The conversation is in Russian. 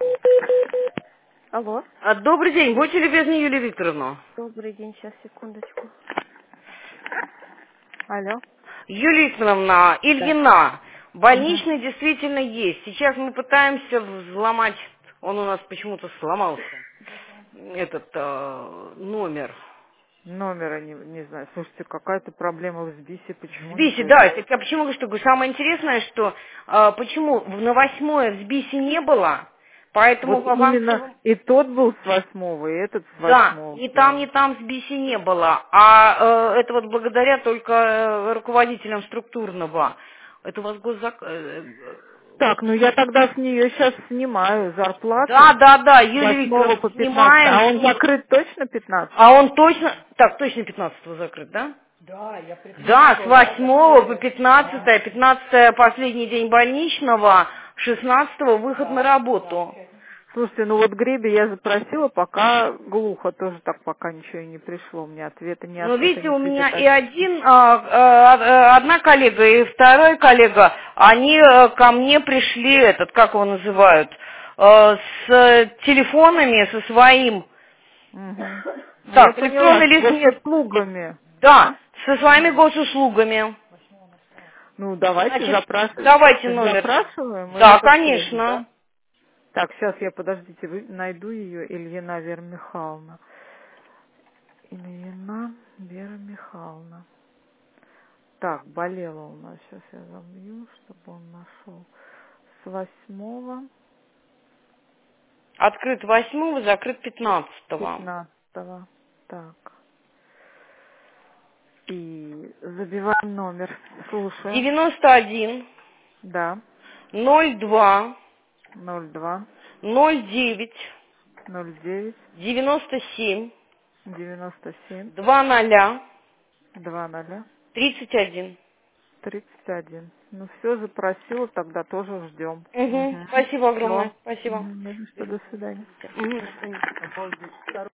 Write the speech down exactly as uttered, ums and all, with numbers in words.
Алло. А, Добрый день, будьте любезны, Юлия Викторовна. Добрый день, сейчас, секундочку. Алло. Юлия Викторовна, Да. Ильина, Угу. больничный действительно есть. Сейчас мы пытаемся взломать, он у нас почему-то сломался, этот э, номер. Номера не, не знаю. Слушайте, какая-то проблема в СБИСе, В почему не СБИСе, да, появляется? так я почему говорю, что говорю, самое интересное, что э, почему в- на восьмое в СБИСе не было, поэтому Вот вам именно всего... и тот был с восьмого, и этот с Да, восьмого ни там, ни прям. там с БИСи не было, а э, это вот благодаря только э, руководителям структурного. Это у вас госзак... э, э, Так, ну я тогда с нее сейчас снимаю Да, зарплату да, да, с Юлия восьмого Викторовна, по пятнадцатое. снимаем, А он закрыт точно а пятнадцатого? он точно... Так, точно пятнадцатого закрыт, да? Да, с восьмого по пятнадцатое, пятнадцатое последний день больничного, шестнадцатого выход на работу. Слушайте, ну вот Греби я запросила, пока глухо, тоже так пока ничего и не пришло, мне ответа, ни Ну, ответа, видите, ни у меня и фидбэка. один, а, а, а, одна коллега, и второй коллега, они э, ко мне пришли, этот, как его называют, э, с телефонами, со своим, Угу. Ну я так, поняла, электронный с лист нет, госуслугами. да, со своими госуслугами. Ну давайте Значит, запрашиваем. давайте Так номер. запрашиваем или Да, по связи, конечно. да? Так, сейчас я, подождите, вы- найду ее, Ильина Вера Михайловна. Ильина Вера Михайловна. Так, болела у нас, сейчас я забью, чтобы он нашел. С восьмого, Открыт восьмого, закрыт пятнадцатого. пятнадцатого. Так. И забиваем номер. Слушаю. девяносто один, Да. ноль два, Ноль два ноль девять, ноль девять девяносто семь, девяносто семь два ноля, два ноля тридцать один. тридцать один. Ну все, запросила, тогда тоже ждем. Угу. Угу. Спасибо огромное. Все. Спасибо. Не за что, до свидания. Мгм, до свидания.